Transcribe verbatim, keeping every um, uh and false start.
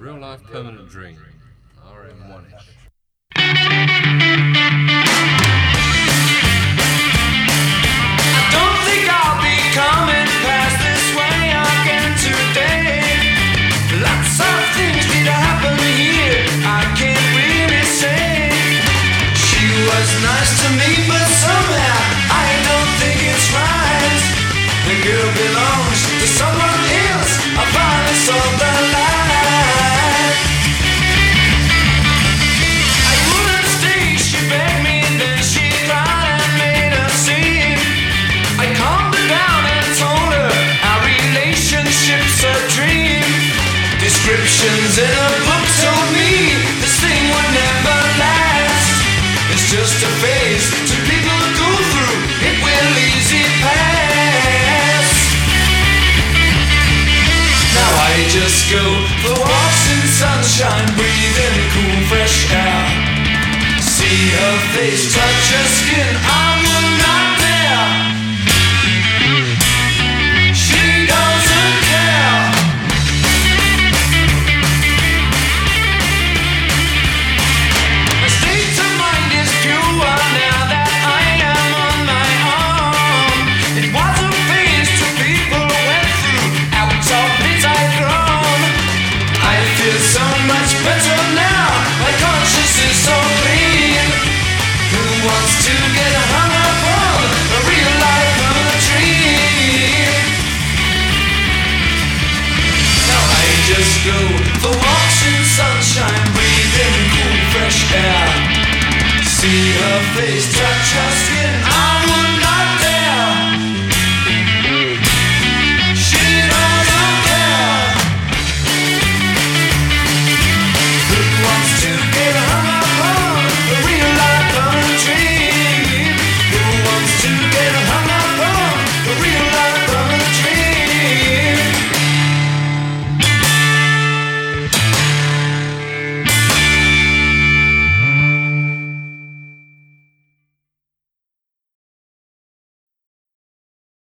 Real Life Permanent Dream, R M one-ish. I don't think I'll be coming past this way again today. Lots of things did happen here, I can't really say. She was nice to me, but somehow I don't think it's right. The girl belongs to someone else, I finally saw the light. I wouldn't stay, she begged me, then she cried and made a scene. I calmed her down and told her our relationship's a dream. Descriptions in a book told me this thing would never last. It's just a phase to people go through, it will easy pass. Now I just go for walks in sunshine, breathing cool fresh air. See her face, touch her skin, I would not dare. She doesn't care. My state of mind is pure now that I am on my own. It was a phase to people went through, out of it I've grown. I feel so much better now, my conscience is so clean. Who wants to get hung up on a real life poetry? Now I just go for walks in sunshine, breathing cool fresh air. See her face, touch her skin,